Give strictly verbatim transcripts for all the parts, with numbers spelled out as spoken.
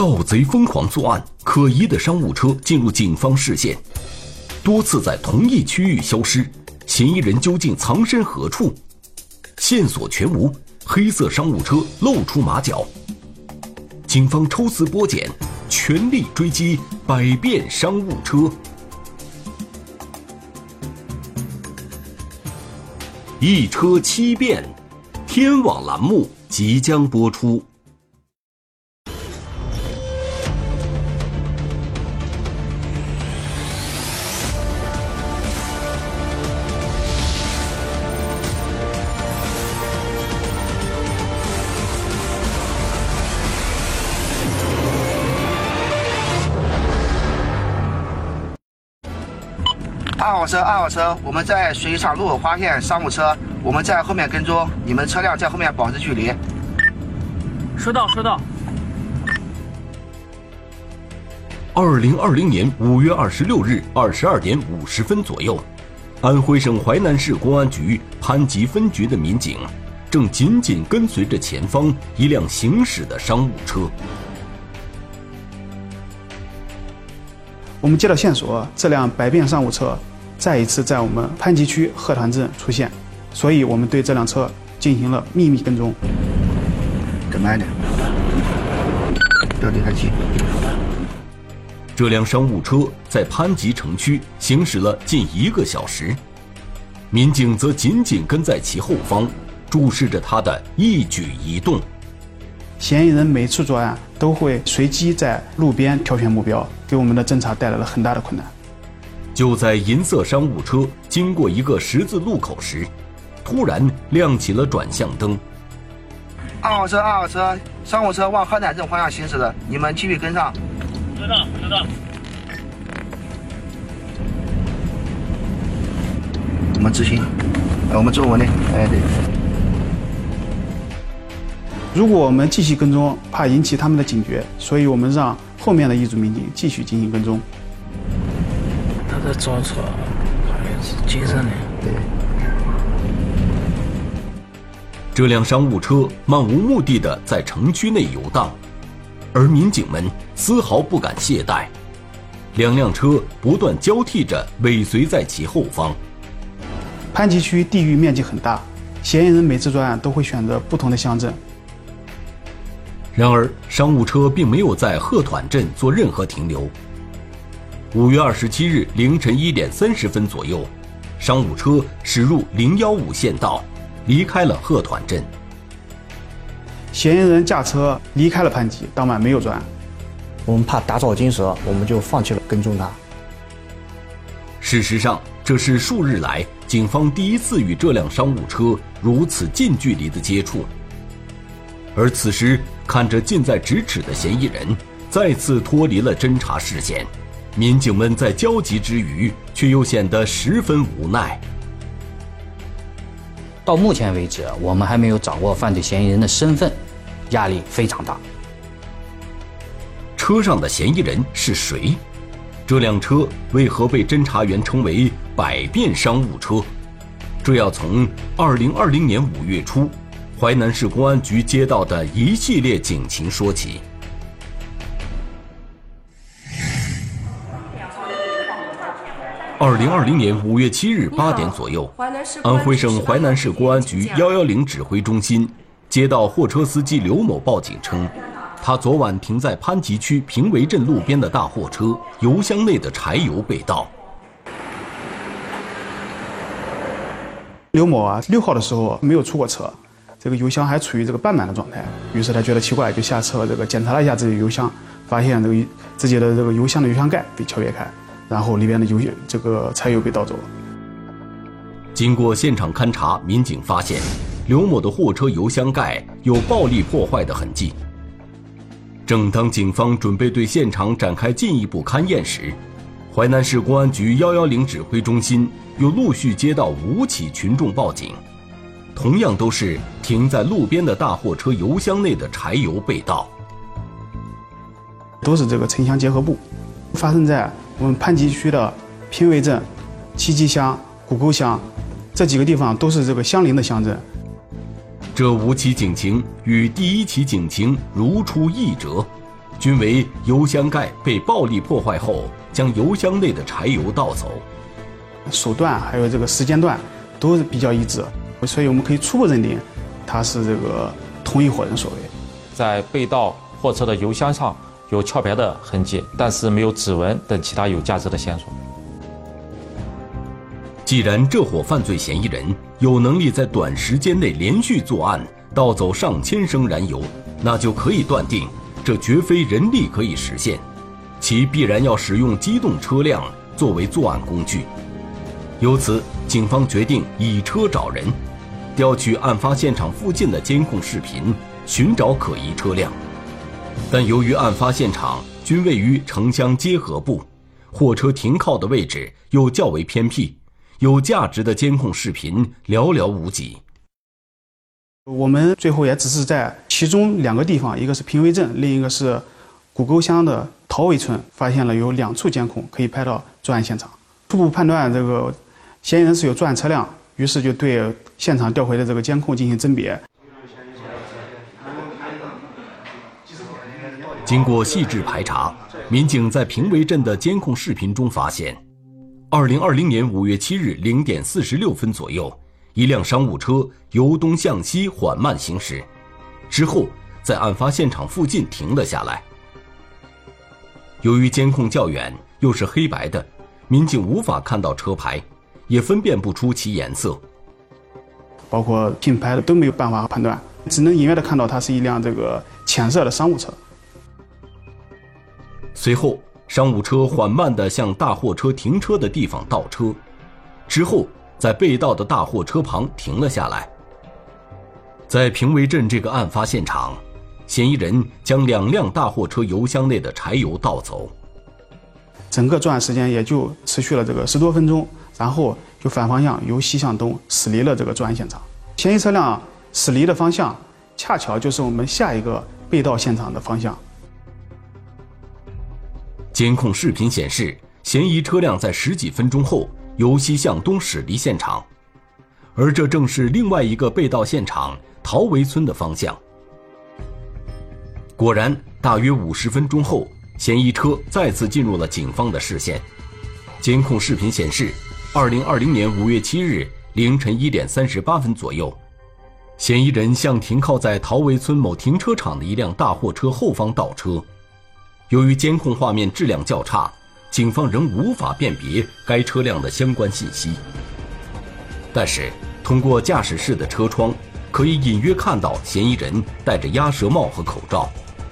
盗贼疯狂作案，可疑的商务车进入警方视线，多次在同一区域消失，嫌疑人究竟藏身何处？线索全无，黑色商务车露出马脚。警方抽丝剥茧，全力追击百变商务车。一车七变，天网栏目即将播出。 二号车，二号车，我们在水厂路口发现商务车，我们在后面跟踪，你们车辆在后面保持距离。 收到，收到。 二零二零年五月二十六日二十二点五十分左右，安徽省淮南市公安局潘集分局的民警正紧紧跟随着前方一辆行驶的商务车。 我们接到线索，这辆百变商务车再一次在我们潘集区鹤团镇出现，所以我们对这辆车进行了秘密跟踪。 再慢点，要离它近。 这辆商务车在潘集城区行驶了近一个小时，民警则紧紧跟在其后方，注视着他的一举一动。 嫌疑人每次作案都会随机在路边挑选目标，给我们的侦查带来了很大的困难。 就在银色商务车经过一个十字路口时，突然亮起了转向灯。 二号车，二号车，商务车往鹤南镇方向行驶的，你们继续跟上。 知道，知道。 我们执行，我们坐稳定。哎，对。 如果我们继续跟踪，怕引起他们的警觉，所以我们让后面的一组民警继续进行跟踪。 他在找车，好像是精神的。 对。 这辆商务车漫无目的地在城区内游荡，而民警们丝毫不敢懈怠，两辆车不断交替着尾随在其后方。 潘集区地域面积很大，嫌疑人每次作案都会选择不同的乡镇。 然而，商务车并没有在鹤团镇做任何停留。五月二十七日凌晨一点三十分左右，商务车驶入零幺五县道，离开了鹤团镇。 嫌疑人驾车离开了潘集，当晚没有作案。 我们怕打草惊蛇，我们就放弃了跟踪他。 事实上，这是数日来警方第一次与这辆商务车如此近距离的接触。而此时，看着近在咫尺的嫌疑人再次脱离了侦查视线，民警们在焦急之余，却又显得十分无奈。 到目前为止，我们还没有掌握犯罪嫌疑人的身份，压力非常大。 车上的嫌疑人是谁？这辆车为何被侦查员称为百变商务车？这要从二零二零年五月初淮南市公安局接到的一系列警情说起。二零二零年五月七日八点左右，安徽省淮南市公安局幺幺零指挥中心接到货车司机刘某报警称，他昨晚停在潘集区平围镇路边的大货车油箱内的柴油被盗。 刘某啊，六号的时候没有出过车，这个油箱还处于这个半满的状态，于是他觉得奇怪，就下车这个检查了一下自己的油箱，发现这个自己的这个油箱的油箱盖被敲裂开，然后里边的油这个柴油被盗走了。 经过现场勘查，民警发现刘某的货车油箱盖有暴力破坏的痕迹。正当警方准备对现场展开进一步勘验时，淮南市公安局幺幺零指挥中心又陆续接到五起群众报警，同样都是停在路边的大货车油箱内的柴油被盗， 都是这个城乡结合部，发生在我们潘集区的平围镇、七集乡、古沟乡这几个地方，都是这个相邻的乡镇。 这五起警情与第一起警情如出一辙， 均为油箱盖被暴力破坏后，将油箱内的柴油倒走。 手段还有这个时间段都是比较一致，所以我们可以初步认定，他是这个同一伙人所为。 在被盗货车的油箱上有壳牌的痕迹，但是没有指纹等其他有价值的线索。 既然这伙犯罪嫌疑人有能力在短时间内连续作案，盗走上千升燃油，那就可以断定，这绝非人力可以实现，其必然要使用机动车辆作为作案工具。由此，警方决定以车找人，调取案发现场附近的监控视频，寻找可疑车辆。但由于案发现场均位于城乡结合部，货车停靠的位置又较为偏僻，有价值的监控视频寥寥无几。 我们最后也只是在其中两个地方，一个是平围镇，另一个是古沟乡的陶围村，发现了有两处监控可以拍到作案现场。初步判断这个嫌疑人是有作案车辆，于是就对现场调回的这个监控进行甄别。 经过细致排查，民警在平围镇的监控视频中发现，二零二零年五月七日零点四十六分左右，一辆商务车由东向西缓慢行驶，之后在案发现场附近停了下来。由于监控较远，又是黑白的，民警无法看到车牌，也分辨不出其颜色， 包括品牌的都没有办法判断，只能隐约的看到它是一辆这个浅色的商务车。 随后，商务车缓慢地向大货车停车的地方倒车，之后在被盗的大货车旁停了下来。在平围镇这个案发现场，嫌疑人将两辆大货车油箱内的柴油倒走。 整个作案时间也就持续了这个十多分钟，然后就反方向由西向东驶离了这个作案现场。嫌疑车辆驶离的方向，恰巧就是我们下一个被盗现场的方向。 监控视频显示，嫌疑车辆在十几分钟后由西向东驶离现场，而这正是另外一个被盗现场陶围村的方向。果然，大约五十分钟后，嫌疑车再次进入了警方的视线。监控视频显示，二零二零年五月七日凌晨一点三十八分左右，嫌疑人向停靠在陶围村某停车场的一辆大货车后方倒车。由于监控画面质量较差，警方仍无法辨别该车辆的相关信息。但是，通过驾驶室的车窗，可以隐约看到嫌疑人戴着鸭舌帽和口罩。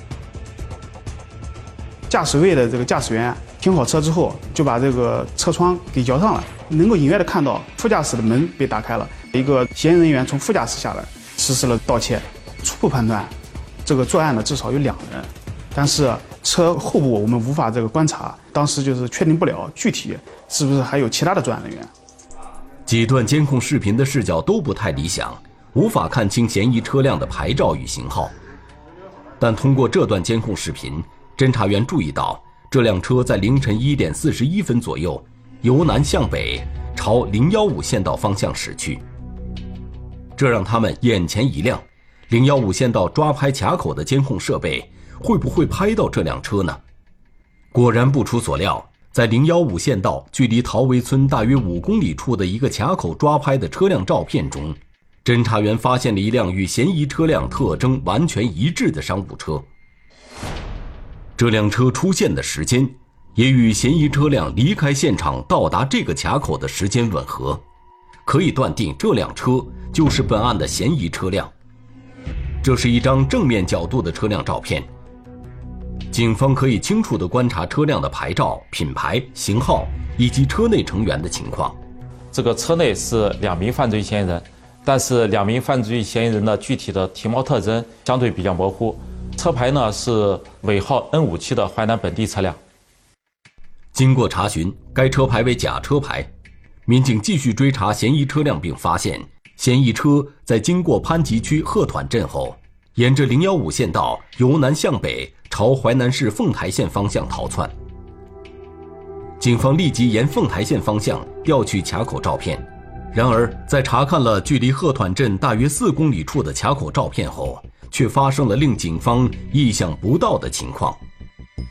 驾驶位的这个驾驶员停好车之后，就把这个车窗给摇上了，能够隐约的看到副驾驶的门被打开了，一个嫌疑人员从副驾驶下来，实施了盗窃。初步判断，这个作案的至少有两人，但是车后部我们无法这个观察，当时就是确定不了具体是不是还有其他的作案人员。 几段监控视频的视角都不太理想，无法看清嫌疑车辆的牌照与型号。但通过这段监控视频，侦查员注意到这辆车在凌晨一点四十一分左右由南向北朝零幺五县道方向驶去，这让他们眼前一亮。零幺五县道抓拍卡口的监控设备会不会拍到这辆车呢？果然不出所料，在零幺五县道距离陶围村大约五公里处的一个卡口抓拍的车辆照片中，侦查员发现了一辆与嫌疑车辆特征完全一致的商务车。这辆车出现的时间也与嫌疑车辆离开现场到达这个卡口的时间吻合，可以断定这辆车就是本案的嫌疑车辆。这是一张正面角度的车辆照片，警方可以清楚地观察车辆的牌照、品牌、型号以及车内成员的情况。 这个车内是两名犯罪嫌疑人，但是两名犯罪嫌疑人的具体的体貌特征相对比较模糊。车牌呢是尾号 N 五七 的淮南本地车辆。 经过查询，该车牌为假车牌。民警继续追查嫌疑车辆，并发现嫌疑车在经过潘集区鹤团镇后，沿着零幺五县道由南向北朝淮南市凤台县方向逃窜。警方立即沿凤台县方向调取卡口照片，然而在查看了距离鹤团镇大约四公里处的卡口照片后，却发生了令警方意想不到的情况。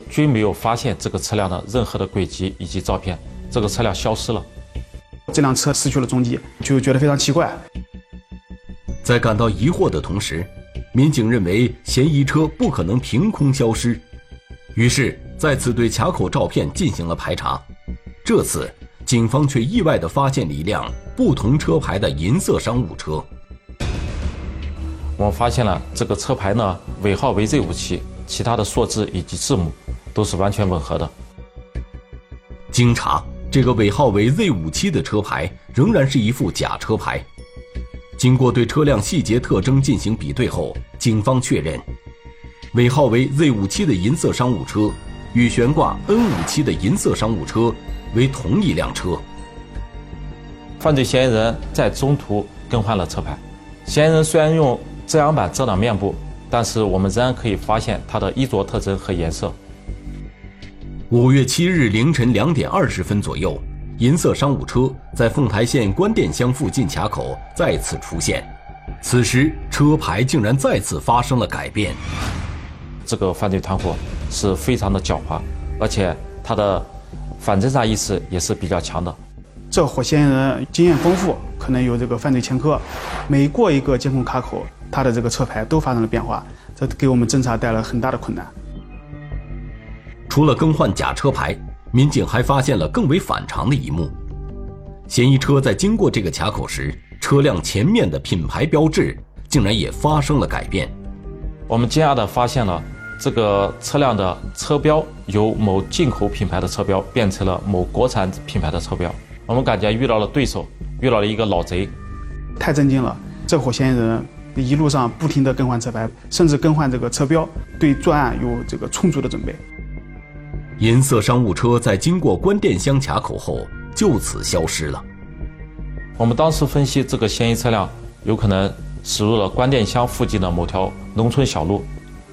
均没有发现这个车辆的任何的轨迹以及照片，这个车辆消失了。 这辆车失去了踪迹，就觉得非常奇怪。 在感到疑惑的同时，民警认为嫌疑车不可能凭空消失，于是再次对卡口照片进行了排查。这次警方却意外地发现了一辆不同车牌的银色商务车。 我们发现了这个车牌呢，尾号为 Z 五七，其他的数字以及字母都是完全吻合的。 经查，这个尾号为 Z 五七的车牌仍然是一副假车牌。经过对车辆细节特征进行比对后，警方确认，尾号为 Z 五七的银色商务车与悬挂 N 五七的银色商务车为同一辆车。 犯罪嫌疑人在中途更换了车牌。嫌疑人虽然用遮阳板遮挡面部，但是我们仍然可以发现他的衣着特征和颜色。 五月七日凌晨两点二十分左右，银色商务车在凤台县关店乡附近卡口再次出现，此时车牌竟然再次发生了改变。 这个犯罪团伙是非常的狡猾，而且他的反侦查意识也是比较强的。 这伙嫌疑人经验丰富，可能有这个犯罪前科，每过一个监控卡口，他的这个车牌都发生了变化，这给我们侦查带来很大的困难。 除了更换假车牌，民警还发现了更为反常的一幕：嫌疑车在经过这个卡口时，车辆前面的品牌标志竟然也发生了改变。 我们惊讶地发现了这个车辆的车标由某进口品牌的车标变成了某国产品牌的车标。我们感觉遇到了对手，遇到了一个老贼。 太震惊了！这伙嫌疑人一路上不停地更换车牌，甚至更换这个车标，对作案有这个充足的准备。 银色商务车在经过关店乡卡口后就此消失了。 我们当时分析，这个嫌疑车辆有可能驶入了关店乡附近的某条农村小路。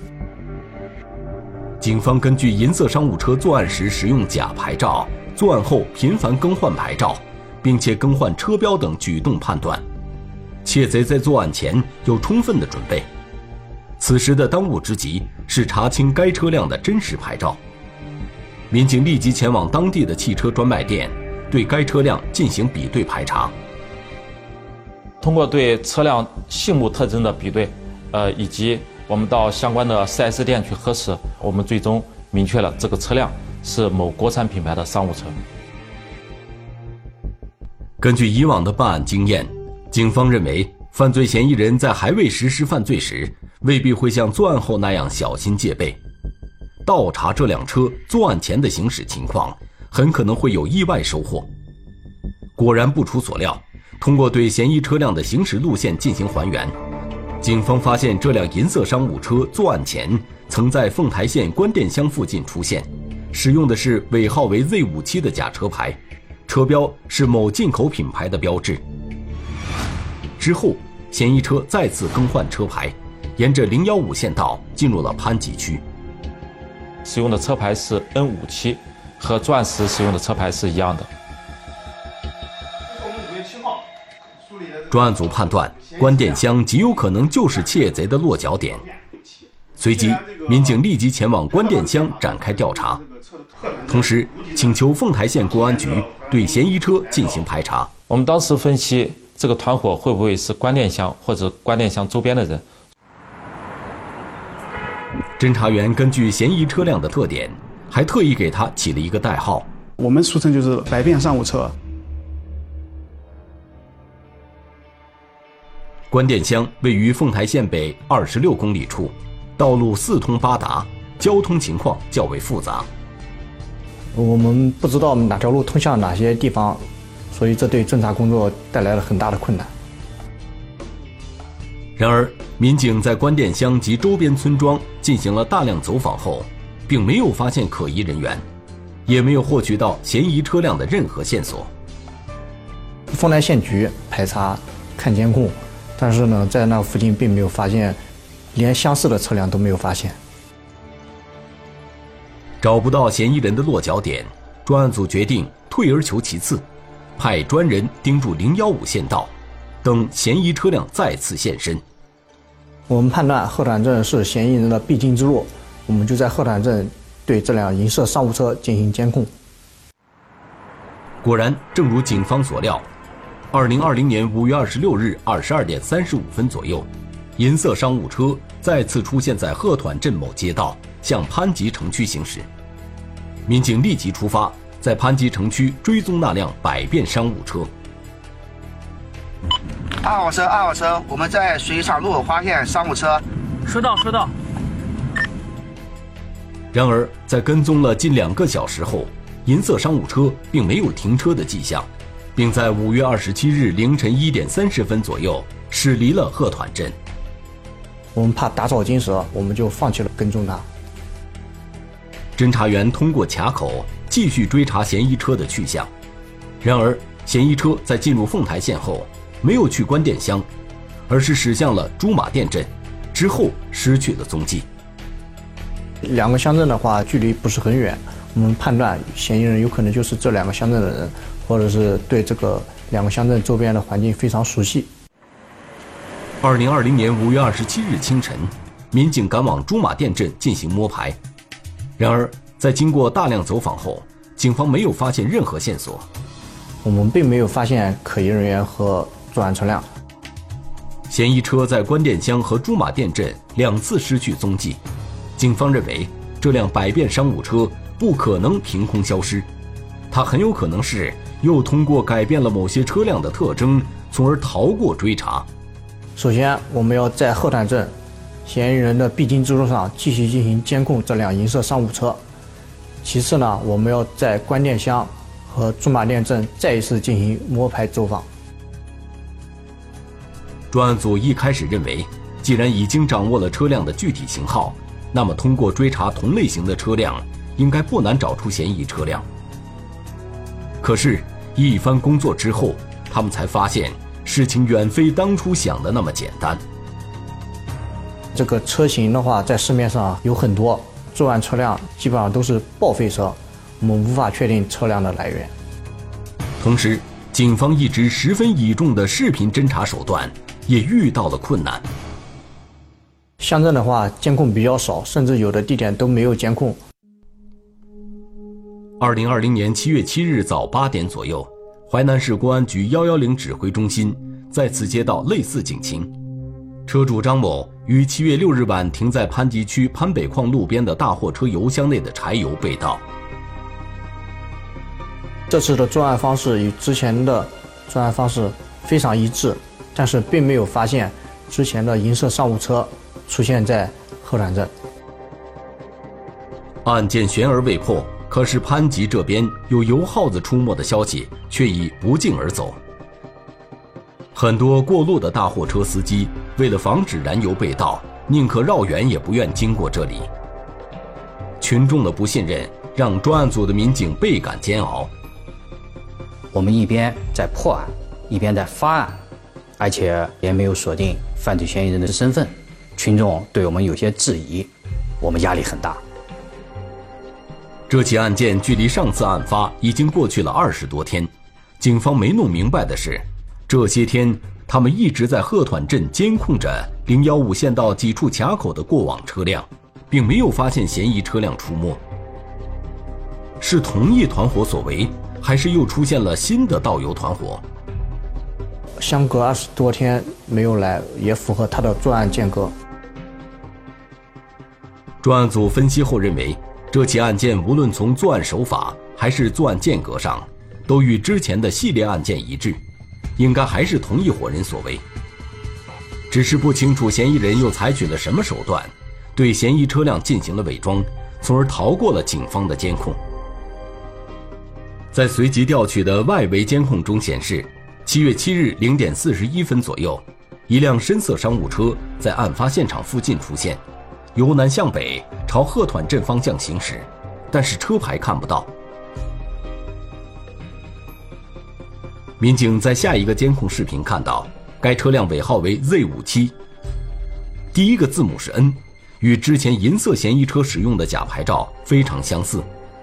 警方根据银色商务车作案时使用假牌照，作案后频繁更换牌照，并且更换车标等举动判断，窃贼在作案前有充分的准备。此时的当务之急是查清该车辆的真实牌照。民警立即前往当地的汽车专卖店，对该车辆进行比对排查。 通过对车辆性目特征的比对，呃，以及我们到相关的 四 S 店去核实，我们最终明确了这个车辆是某国产品牌的商务车。 根据以往的办案经验，警方认为犯罪嫌疑人在还未实施犯罪时，未必会像作案后那样小心戒备。倒查这辆车作案前的行驶情况，很可能会有意外收获。果然不出所料，通过对嫌疑车辆的行驶路线进行还原，警方发现这辆银色商务车作案前曾在凤台县关店乡附近出现，使用的是尾号为 Z 五七的假车牌，车标是某进口品牌的标志。之后，嫌疑车再次更换车牌，沿着零一五县道进入了潘集区。 使用的车牌是 N 五七，和作案时使用的车牌是一样的。 专案组判断，关店乡极有可能就是窃贼的落脚点。随即，民警立即前往关店乡展开调查，同时请求凤台县公安局对嫌疑车进行排查。 我们当时分析，这个团伙会不会是关店乡或者关店乡周边的人？ 侦查员根据嫌疑车辆的特点，还特意给他起了一个代号， 我们俗称就是百变商务车。 关店乡位于凤台县北二十六公里处，道路四通八达，交通情况较为复杂。 我们不知道哪条路通向哪些地方，所以这对侦查工作带来了很大的困难。 然而，民警在关店乡及周边村庄进行了大量走访后，并没有发现可疑人员，也没有获取到嫌疑车辆的任何线索。 凤台县局排查看监控，但是呢，在那附近并没有发现，连相似的车辆都没有发现。 找不到嫌疑人的落脚点，专案组决定退而求其次，派专人盯住零一五县道，等嫌疑车辆再次现身。 我们判断鹤潭镇是嫌疑人的必经之路，我们就在鹤潭镇对这辆银色商务车进行监控。 果然，正如警方所料，二零二零年五月二十六日二十二点三十五分左右，银色商务车再次出现在鹤团镇某街道，向潘集城区行驶。民警立即出发，在潘集城区追踪那辆百变商务车。 二号车，二号车，我们在水厂路口发现商务车。 收到，收到。 然而，在跟踪了近两个小时后，银色商务车并没有停车的迹象，并在五月二十七日凌晨一点三十分左右驶离了鹤团镇。 我们怕打草惊蛇，我们就放弃了跟踪他。 侦查员通过卡口继续追查嫌疑车的去向，然而嫌疑车在进入凤台县后没有去关店乡，而是驶向了朱马店镇，之后失去了踪迹。 两个乡镇的话距离不是很远，我们判断嫌疑人有可能就是这两个乡镇的人，或者是对这个两个乡镇周边的环境非常熟悉。 二零二零年五月二十七日清晨，民警赶往朱马店镇进行摸排，然而在经过大量走访后，警方没有发现任何线索。 我们并没有发现可疑人员和作案车辆。 嫌疑车在关店乡和朱马店镇两次失去踪迹，警方认为这辆百变商务车不可能凭空消失，它很有可能是又通过改变了某些车辆的特征，从而逃过追查。 首先，我们要在鹤团镇嫌疑人的必经之路上继续进行监控这辆银色商务车。其次呢，我们要在关店乡和驻马店镇再一次进行摸排走访。 专案组一开始认为，既然已经掌握了车辆的具体型号，那么通过追查同类型的车辆，应该不难找出嫌疑车辆。可是，一番工作之后，他们才发现事情远非当初想的那么简单。 这个车型的话，在市面上有很多，作案车辆基本上都是报废车，我们无法确定车辆的来源。 同时，警方一直十分倚重的视频侦查手段也遇到了困难。 乡镇的话，监控比较少，甚至有的地点都没有监控。 二零二零年七月七日早八点左右，淮南市公安局一一零指挥中心再次接到类似警情，车主张某于七月六日晚停在潘集区潘北矿路边的大货车油箱内的柴油被盗。 这次的作案方式与之前的作案方式非常一致，但是并没有发现之前的银色商务车出现在鹤团镇。 案件悬而未破，可是潘集这边有油耗子出没的消息却已不胫而走。很多过路的大货车司机为了防止燃油被盗，宁可绕远也不愿经过这里。群众的不信任让专案组的民警倍感煎熬。 我们一边在破案，一边在发案，而且也没有锁定犯罪嫌疑人的身份，群众对我们有些质疑，我们压力很大。 这起案件距离上次案发已经过去了二十多天，警方没弄明白的是，这些天他们一直在鹤团镇监控着零一五县道几处卡口的过往车辆，并没有发现嫌疑车辆出没。是同一团伙所为，还是又出现了新的盗油团伙？ 相隔二十多天没有来，也符合他的作案间隔。 专案组分析后认为，这起案件无论从作案手法还是作案间隔上，都与之前的系列案件一致，应该还是同一伙人所为。只是不清楚嫌疑人又采取了什么手段，对嫌疑车辆进行了伪装，从而逃过了警方的监控。在随即调取的外围监控中显示，七月七日零点四十一分左右，一辆深色商务车在案发现场附近出现，由南向北朝鹤团镇方向行驶，但是车牌看不到。民警在下一个监控视频看到，该车辆尾号为 Z 五七， 第一个字母是 N， 与之前银色嫌疑车使用的假牌照非常相似。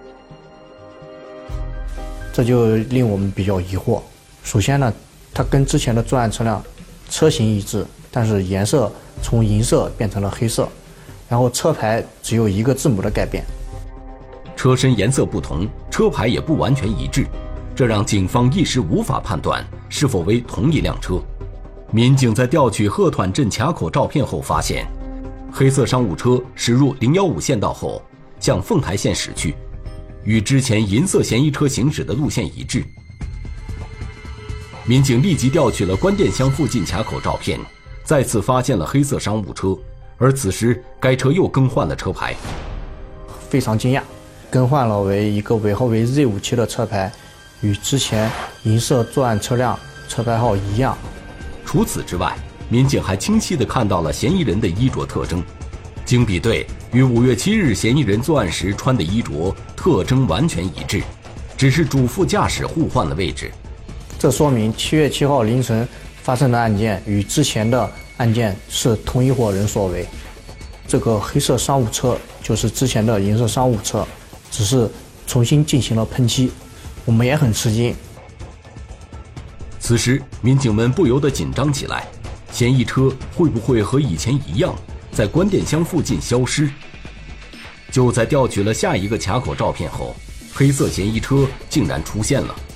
这就令我们比较疑惑。首先呢，它跟之前的作案车辆车型一致，但是颜色从银色变成了黑色，然后车牌只有一个字母的改变。 车身颜色不同，车牌也不完全一致，这让警方一时无法判断是否为同一辆车。民警在调取鹤团镇卡口照片后发现，黑色商务车驶入零幺五县道后，向凤台县驶去，与之前银色嫌疑车行驶的路线一致。民警立即调取了关店乡附近卡口照片，再次发现了黑色商务车，而此时该车又更换了车牌。 非常惊讶，更换了为一个尾号为 Z 五七 的车牌，与之前银色作案车辆车牌号一样。 除此之外，民警还清晰地看到了嫌疑人的衣着特征，经比对，与五月七日嫌疑人作案时穿的衣着特征完全一致，只是主副驾驶互换了位置。 这说明七月七号凌晨发生的案件与之前的案件是同一伙人所为。这个黑色商务车就是之前的银色商务车，只是重新进行了喷漆，我们也很吃惊。 此时，民警们不由得紧张起来，嫌疑车会不会和以前一样，在关店乡附近消失？就在调取了下一个卡口照片后，黑色嫌疑车竟然出现了。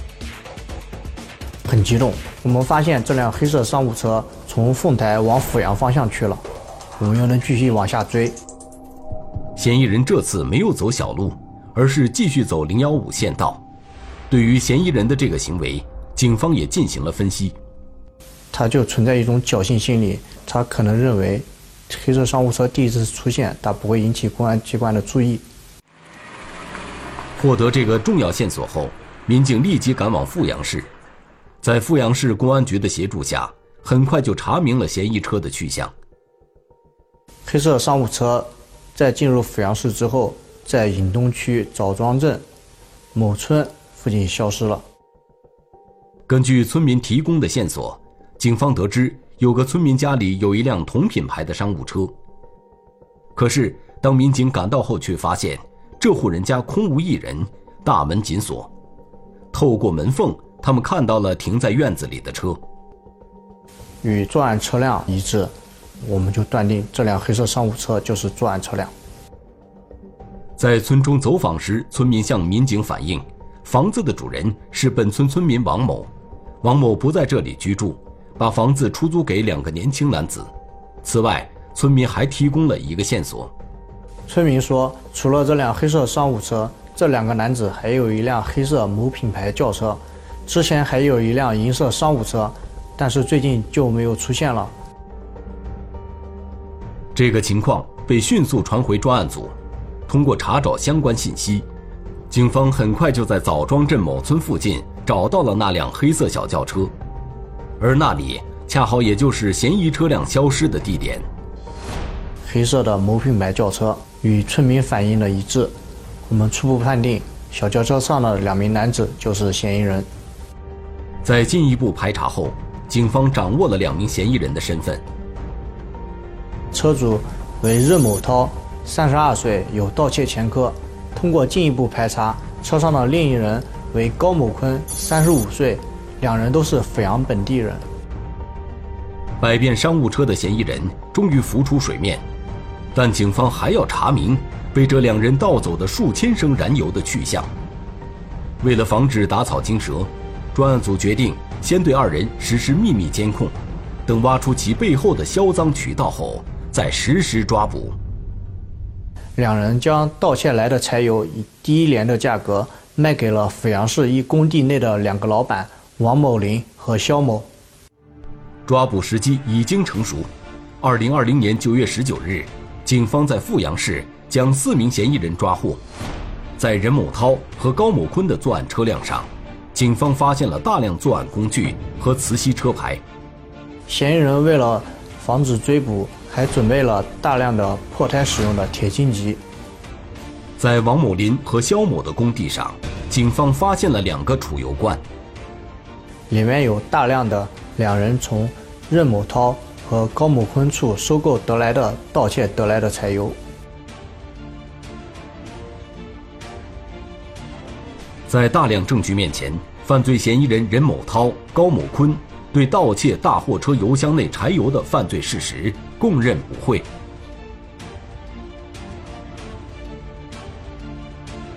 很激动，我们发现这辆黑色商务车从凤台往阜阳方向去了，我们又能继续往下追。 嫌疑人这次没有走小路，而是继续走零幺五县道。对于嫌疑人的这个行为，警方也进行了分析。 他就存在一种侥幸心理，他可能认为黑色商务车第一次出现，他不会引起公安机关的注意。 获得这个重要线索后，民警立即赶往阜阳市。在阜阳市公安局的协助下，很快就查明了嫌疑车的去向。 黑色商务车在进入阜阳市之后，在颍东区枣庄镇某村附近消失了。 根据村民提供的线索，警方得知有个村民家里有一辆同品牌的商务车。可是当民警赶到后，却发现这户人家空无一人，大门紧锁。透过门缝，他们看到了停在院子里的车， 与作案车辆一致，我们就断定这辆黑色商务车就是作案车辆。 在村中走访时，村民向民警反映，房子的主人是本村村民王某，王某不在这里居住，把房子出租给两个年轻男子。此外，村民还提供了一个线索。 村民说，除了这辆黑色商务车，这两个男子还有一辆黑色某品牌轿车，之前还有一辆银色商务车，但是最近就没有出现了。 这个情况被迅速传回专案组，通过查找相关信息，警方很快就在枣庄镇某村附近找到了那辆黑色小轿车，而那里恰好也就是嫌疑车辆消失的地点。 黑色的某品牌轿车与村民反映的一致，我们初步判定小轿车上的两名男子就是嫌疑人。 在进一步排查后，警方掌握了两名嫌疑人的身份。 车主为任某涛，三十二岁，有盗窃前科。通过进一步排查，车上的另一人为高某坤，三十五岁，两人都是阜阳本地人。 百变商务车的嫌疑人终于浮出水面，但警方还要查明被这两人盗走的数千升燃油的去向。为了防止打草惊蛇，专案组决定先对二人实施秘密监控，等挖出其背后的销赃渠道后，再实施抓捕。 两人将盗窃来的柴油以低廉的价格卖给了阜阳市一工地内的两个老板王某林和肖某。 抓捕时机已经成熟。二零二零年九月十九日，警方在阜阳市将四名嫌疑人抓获。在任某涛和高某坤的作案车辆上，警方发现了大量作案工具和磁吸车牌。 嫌疑人为了防止追捕，还准备了大量的破胎使用的铁荆棘。 在王某林和肖某的工地上，警方发现了两个储油罐， 里面有大量的两人从任某涛和高某坤处收购得来的盗窃得来的柴油。 在大量证据面前，犯罪嫌疑人任某涛、高某坤对盗窃大货车油箱内柴油的犯罪事实供认不讳。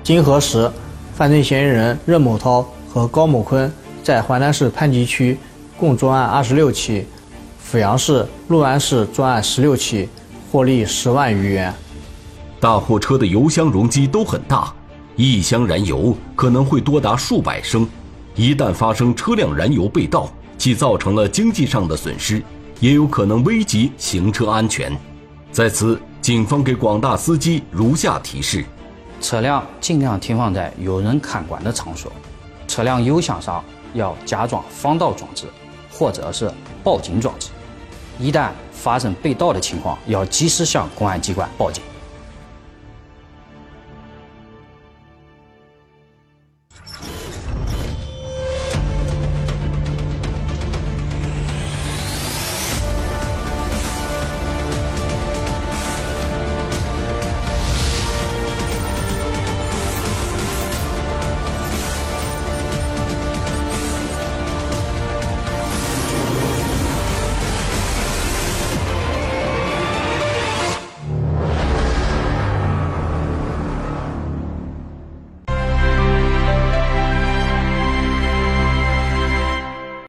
经核实，犯罪嫌疑人任某涛和高某坤在淮南市潘集区共作案二十六起，阜阳市、六安市作案十六起，获利十万余元。 大货车的油箱容积都很大，一箱燃油可能会多达数百升，一旦发生车辆燃油被盗，既造成了经济上的损失，也有可能危及行车安全。在此，警方给广大司机如下提示： 车辆尽量停放在有人看管的场所，车辆油箱上要加装防盗装置或者是报警装置，一旦发生被盗的情况，要及时向公安机关报警。